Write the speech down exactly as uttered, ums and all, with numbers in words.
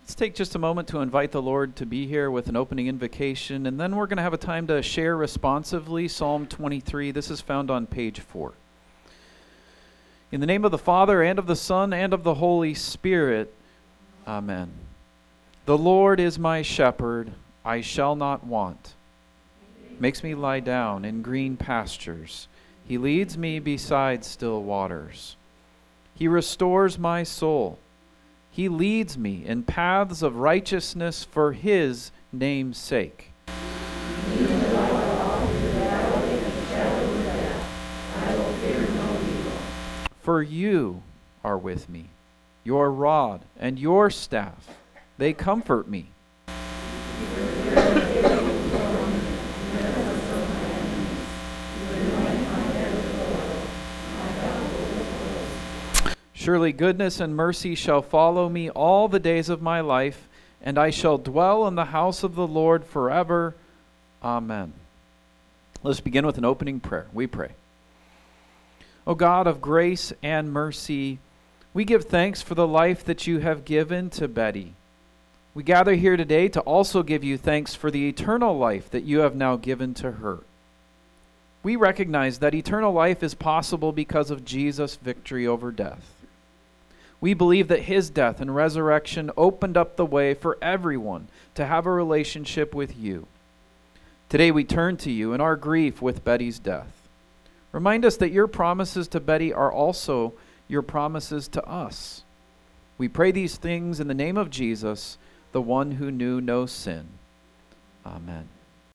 Let's take just a moment to invite the Lord to be here with an opening invocation, and then we're going to have a time to share responsively Psalm twenty-three. This is found on page four. In the name of the Father, and of the Son, and of the Holy Spirit, Amen. The Lord is my shepherd, I shall not want. Makes me lie down in green pastures. He leads me beside still waters. He restores my soul. He leads me in paths of righteousness for His name's sake. For you are with me. Your rod and your staff, they comfort me. Surely goodness and mercy shall follow me all the days of my life, and I shall dwell in the house of the Lord forever. Amen. Let's begin with an opening prayer. We pray. O God of grace and mercy, we give thanks for the life that you have given to Betty. We gather here today to also give you thanks for the eternal life that you have now given to her. We recognize that eternal life is possible because of Jesus' victory over death. We believe that His death and resurrection opened up the way for everyone to have a relationship with you. Today we turn to you in our grief with Betty's death. Remind us that your promises to Betty are also your promises to us. We pray these things in the name of Jesus, the one who knew no sin. Amen.